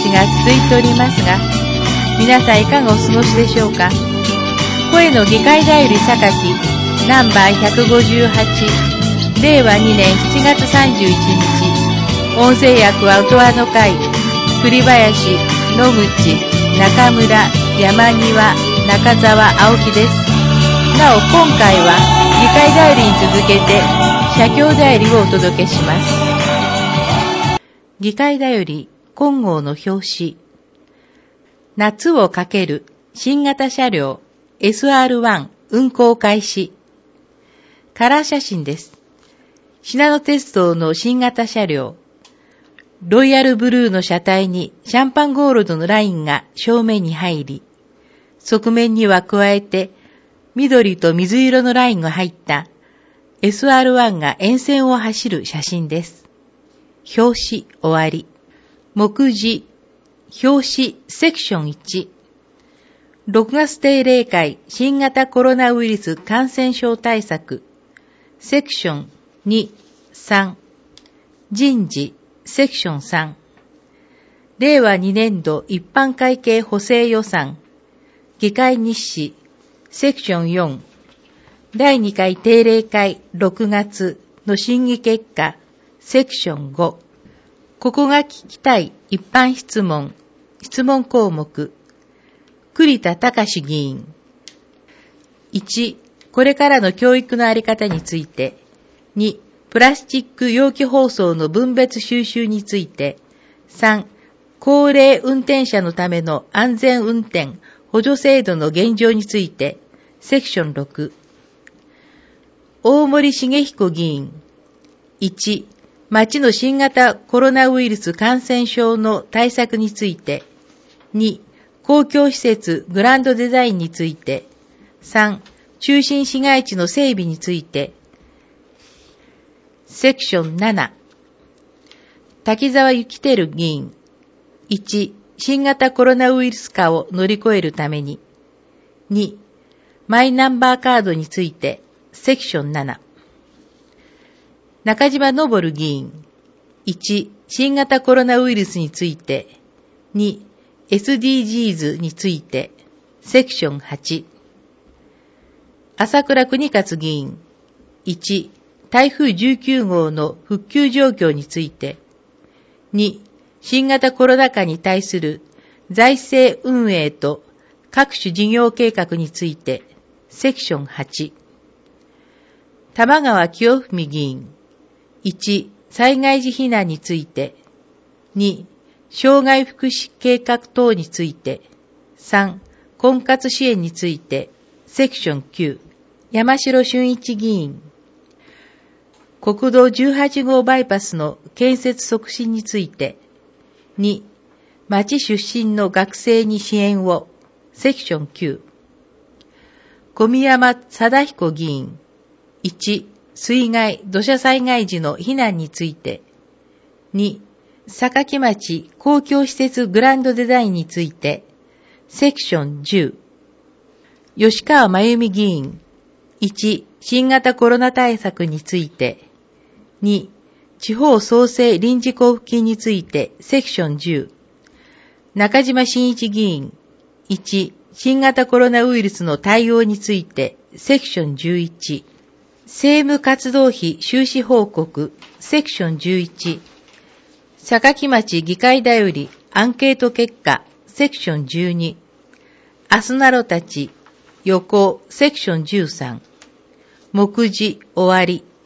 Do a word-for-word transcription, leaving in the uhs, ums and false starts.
日が続いておりますが、皆さんいかがお過ごしでしょうか。声の議会だより榊ナンバーひゃくごじゅうはち、れいわにねんしちがつさんじゅういちにち、音声役は音羽の会、栗林、野口、中村、山庭、中澤、青木です。なお今回は議会だよりに続けて社協だよりをお届けします。議会だより金号の表紙、夏をかける新型車両 エスアールワン 運行開始。カラー写真です。しなの鉄道の新型車両、ロイヤルブルーの車体にシャンパンゴールドのラインが正面に入り、側面には加えて緑と水色のラインが入った エスアールワン が沿線を走る写真です。表紙終わり。目次表紙セクションいち、ろくがつ定例会新型コロナウイルス感染症対策セクションに、さん、人事セクションさん、れいわにねんど一般会計補正予算議会日誌セクションよん、だいにかい定例会ろくがつの審議結果セクションご、ここが聞きたい一般質問、質問項目、栗田隆議員。いち、これからの教育のあり方について。に、プラスチック容器包装の分別収集について。さん、高齢運転者のための安全運転補助制度の現状について。セクションろく。大森重彦議員。いち、町の新型コロナウイルス感染症の対策について。に、公共施設グランドデザインについて。さん、中心市街地の整備について。セクションなな。滝沢幸輝議員。いち、新型コロナウイルス化を乗り越えるために。に、マイナンバーカードについて。セクションなな。中島昇議員。いち、新型コロナウイルスについて。に、エスディージーズ について。セクションはち。朝倉邦勝議員。いち、台風じゅうきゅうごうの復旧状況について。に、新型コロナ禍に対する財政運営と各種事業計画について。セクションはち。玉川清文議員。いち、災害時避難について。に、障害福祉計画等について。さん、婚活支援について。セクションきゅう。山城俊一議員。国道じゅうはちごうバイパスの建設促進について。に、町出身の学生に支援を。セクションきゅう。小宮山貞彦議員。いち、水害、土砂災害時の避難について。に、坂町公共施設グランドデザインについて。セクションじゅう。吉川真由美議員。いち、新型コロナ対策について。に、地方創生臨時交付金について。セクションじゅう。中島真一議員。いち、新型コロナウイルスの対応について。セクションじゅういち。政務活動費収支報告。セクションじゅういち。坂町議会だよりアンケート結果。セクションじゅうに。アスナロたち予行。セクションじゅうさん。目次終わり。